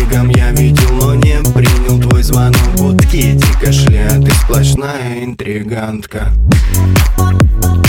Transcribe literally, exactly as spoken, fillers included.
мигом я видел, но не принял твой звонок. Будки, кашля, ты сплошная интригантка.